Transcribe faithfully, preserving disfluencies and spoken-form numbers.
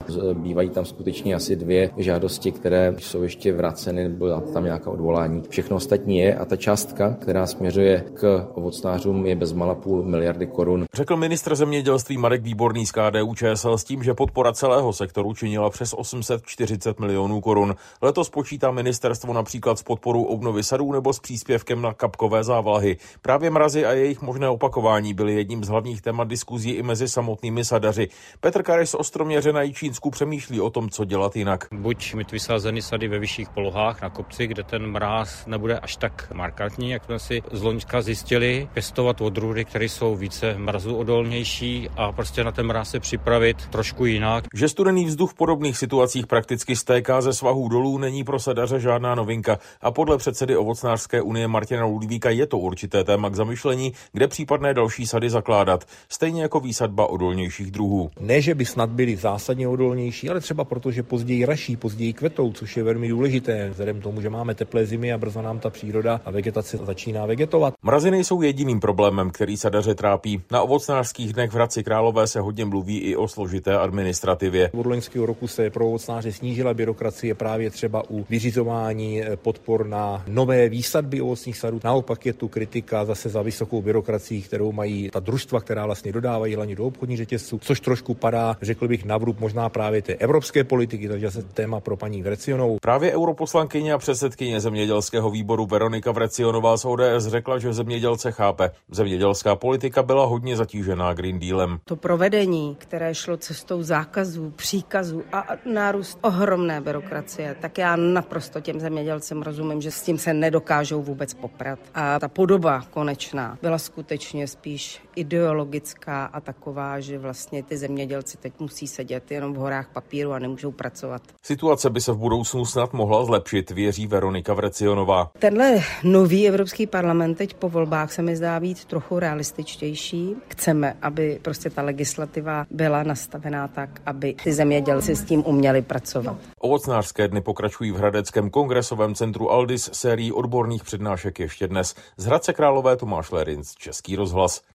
Bývají tam skutečně asi dvě žádosti, které jsou ještě vraceny, byla tam nějaká odvolání. Všechno ostatní je a ta částka, která směřuje k ovocnářům, je bezmála půl miliardy korun. Řekl ministr zemědělství Marek Výborný z K D U Č S L s tím, že podpora celého sektoru činila přes osm set čtyřicet milionů korun. Letos počítá ministerstvo například s podporou obnovy sadů nebo s příspěvkem na kapkové závlahy. Právě mrazy a jejich možné opakování byly jedním z hlavních témat diskuzí i mezi samotnými sadaři. Petr Kareš z Ostroměře na Jičínsku přemýšlí o tom, co dělat jinak. Buď mít vysázeny sady ve vyšších polohách na kopci, kde ten mráz nebude až tak markantní, jak jsme si z loňska zjistili, pěstovat odrůdy, které jsou více mrazu odolnější a prostě na ten mráz se připravit trošku jinak. Že studený vzduch v podobných situacích prakticky stéká ze svahů dolů, není pro sadaře žádná novinka a podle předsedy Ovocnářské unie Martina Ludvíka je to určité téma k zamyšlení, kde případné další sady zakládat, stejně jako výsadba odolnějších druhů. Ne, že by snad byly zásadně odolnější, ale třeba proto, že později raší, později kvetou, což je velmi důležité, vzhledem k tomu, že máme teplé zimy a brzo nám ta příroda a vegetace začíná vegetovat. Mrazy nejsou jediným problémem, který sadaře trápí. Na ovocnářských dnech v Hradci Králové se hodně mluví i o složité administrativě. Od loňského roku se pro ovocnáře snížila byrokracie právě třeba u vyřizování podpor na nové výsadby ovocných sadů. Naopak je tu kritika zase za vysokou byrokracii, kterou mají ta družstva, která vlastně dodávají hlavně do obchodních řetězců, což trošku padá, řekl bych, na vrub možná právě té evropské politiky, takže se téma pro paní Vrecionovou. Právě europoslankyně a předsedkyně zemědělského výboru Veronika Vrecionová z O D S řekla, že zemědělce chápe. Zemědělská politika byla hodně zatížená Green Dealem. To provedení, které šlo cestou zákazů, příkazů a nárůst ohromné byrokracie, tak já naprosto těm zemědělcem rozumím, že s tím se nedokážou vůbec poprat. A ta podoba konečná byla skutečně spíš ideologická a taková, že vlastně ty zemědělci teď musí sedět jenom v horách papíru a nemůžou pracovat. Situace by se v budoucnu snad mohla zlepšit, věří Veronika Vrecionová. Tenhle nový Evropský parlament teď po volbách se mi zdá být trochu realističtější. Chceme, aby prostě ta legislativa byla nastavená tak, aby ty zemědělci s tím uměli pracovat. Ovocnářské dny pokračují v Hradeckém kongresovém centru Aldis sérií odborných přednášek ještě dnes. Z Hradce Králové Tomáš Lerinc, Český rozhlas.